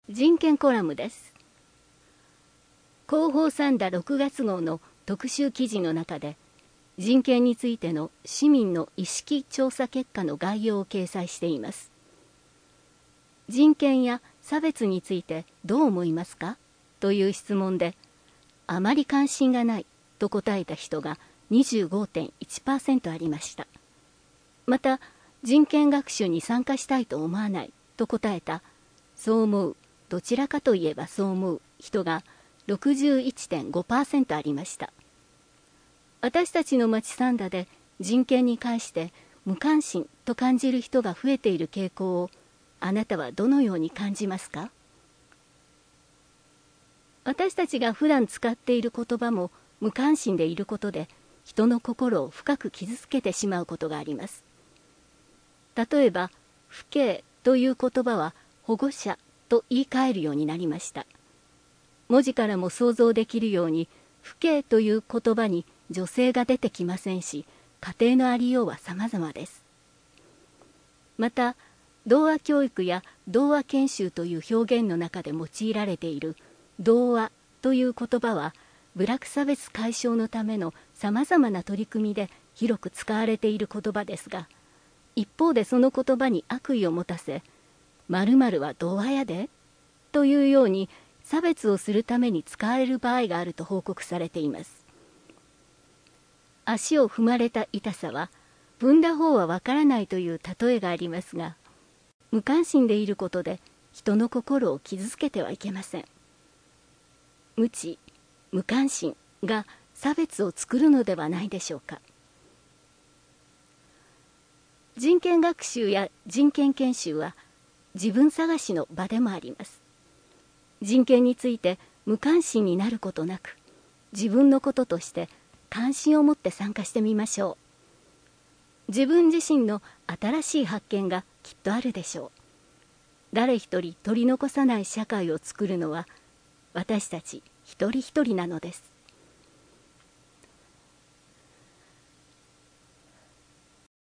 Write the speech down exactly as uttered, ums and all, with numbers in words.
人権コラムです。広報サンダろくがつ号の特集記事の中で、人権についての市民の意識調査結果の概要を掲載しています。人権や差別についてどう思いますかという質問で、あまり関心がないと答えた人が にじゅうごてんいちパーセント ありました。また、人権学習に参加したいと思わないと答えた、そう思う、どちらかといえばそう思う人が ろくじゅういちてんごパーセント ありました。私たちの町サンダで人権に関して無関心と感じる人が増えている傾向をあなたはどのように感じますか？私たちが普段使っている言葉も無関心でいることで人の心を深く傷つけてしまうことがあります。例えば、父兄という言葉は保護者と言い換えるようになりました。文字からも想像できるように、父兄という言葉に女性が出てきませんし、家庭のありようは様々です。また、童話教育や童話研修という表現の中で用いられている童話という言葉は、部落差別解消のための様々な取り組みで広く使われている言葉ですが、一方でその言葉に悪意を持たせ、〇〇は童話やでというように差別をするために使われる場合があると報告されています。足を踏まれた痛さは踏んだ方はわからないという例えがありますが、無関心でいることで人の心を傷つけてはいけません。無知、無関心が差別を作るのではないでしょうか。人権学習や人権研修は自分探しの場でもあります。人権について無関心になることなく、自分のこととして関心を持って参加してみましょう。自分自身の新しい発見がきっとあるでしょう。誰一人取り残さない社会を作るのは私たち一人一人なのです。